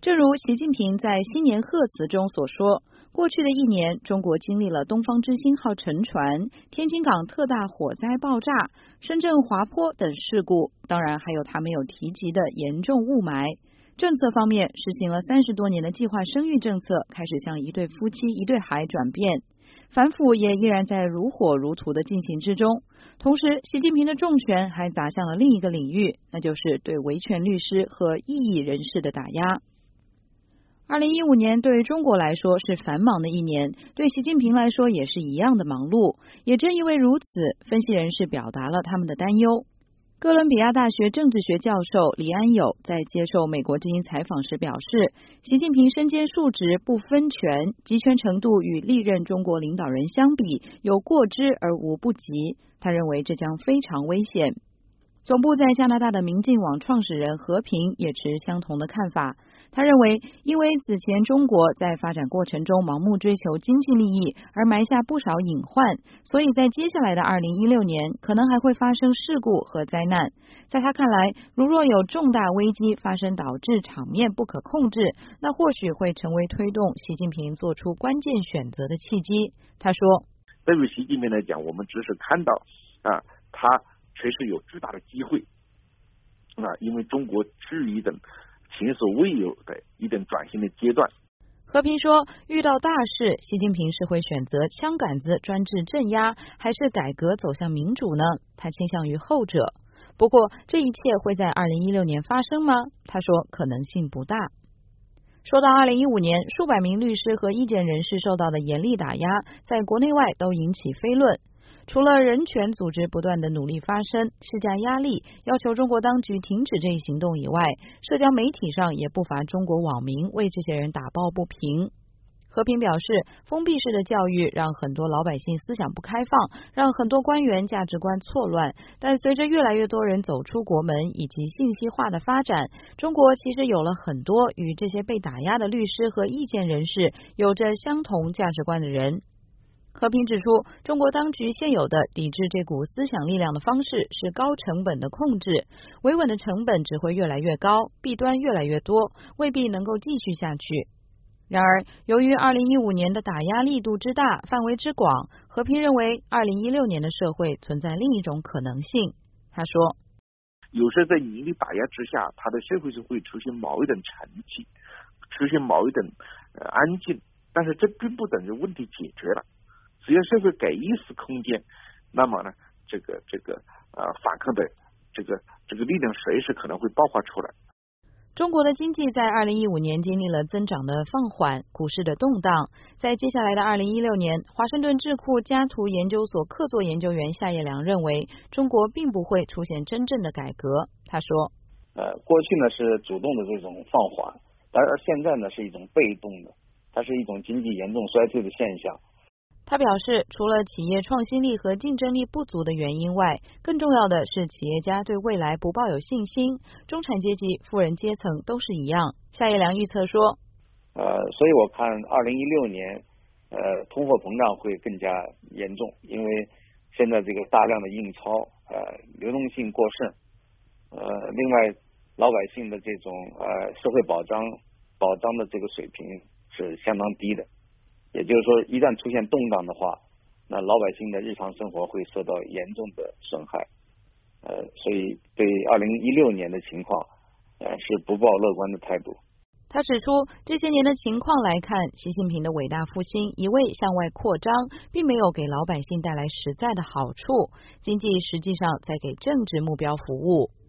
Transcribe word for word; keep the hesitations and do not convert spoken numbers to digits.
正如习近平在新年贺词中所说，过去的一年，中国经历了东方之星号沉船、天津港特大火灾爆炸、深圳滑坡等事故，当然还有他没有提及的严重雾霾。政策方面，实行了三十多年的计划生育政策开始向一对夫妻一对孩转变，反腐也依然在如火如荼的进行之中。同时，习近平的重拳还砸向了另一个领域，那就是对维权律师和异议人士的打压。二零一五年对于中国来说是繁忙的一年，对习近平来说也是一样的忙碌。也正因为如此，分析人士表达了他们的担忧。哥伦比亚大学政治学教授李安友在接受美国之音采访时表示，习近平身兼数职不分权，集权程度与历任中国领导人相比有过之而无不及，他认为这将非常危险。总部在加拿大的明镜网创始人何平也持相同的看法。他认为，因为此前中国在发展过程中盲目追求经济利益，而埋下不少隐患，所以在接下来的二零一六年，可能还会发生事故和灾难。在他看来，如若有重大危机发生，导致场面不可控制，那或许会成为推动习近平做出关键选择的契机。他说， 对于习近平来讲，我们只是看到啊，他确实有巨大的机会啊，因为中国处于一种前所未有的一种转型的阶段。 和平说，遇到大事，习近平是会选择枪杆子专制镇压，还是改革走向民主呢？他倾向于后者。不过，这一切会在二零一六年发生吗？他说，可能性不大。说到二零一五年，数百名律师和意见人士受到的严厉打压，在国内外都引起非论。除了人权组织不断的努力发声，施加压力，要求中国当局停止这一行动以外，社交媒体上也不乏中国网民为这些人打抱不平。和平表示，封闭式的教育让很多老百姓思想不开放，让很多官员价值观错乱，但随着越来越多人走出国门以及信息化的发展，中国其实有了很多与这些被打压的律师和意见人士有着相同价值观的人。和平指出，中国当局现有的抵制这股思想力量的方式是高成本的控制，维稳的成本只会越来越高，弊端越来越多，未必能够继续下去。然而，由于二零一五年的打压力度之大，范围之广，和平认为二零一六年的社会存在另一种可能性。他说， 有时在严厉打压之下，他的社会是会出现某一种沉寂，出现某一种、呃、安静，但是这并不等于问题解决了。只要社会给一丝空间，那么呢，这个这个呃反抗的这个这个力量随时可能会爆发出来。 中国的经济在二零一五年经历了增长的放缓，股市的动荡。在接下来的二零一六年，华盛顿智库加图研究所客座研究员夏业良认为，中国并不会出现真正的改革。他说， 呃，过去呢是主动的这种放缓，而现在呢是一种被动的，它是一种经济严重衰退的现象。 他表示，除了企业创新力和竞争力不足的原因外，更重要的是企业家对未来不抱有信心，中产阶级、富人阶层都是一样。夏业良预测说， 呃，所以我看二零一六年，呃，通货膨胀会更加严重，因为现在这个大量的印钞，呃，流动性过剩，呃，另外老百姓的这种呃社会保障保障的这个水平是相当低的。也就是说，一旦出现动荡的话，那老百姓的日常生活会受到严重的损害。呃，所以对二零一六年的情况，呃，是不抱乐观的态度。 他指出，这些年的情况来看，习近平的伟大复兴一味向外扩张，并没有给老百姓带来实在的好处，经济实际上在给政治目标服务。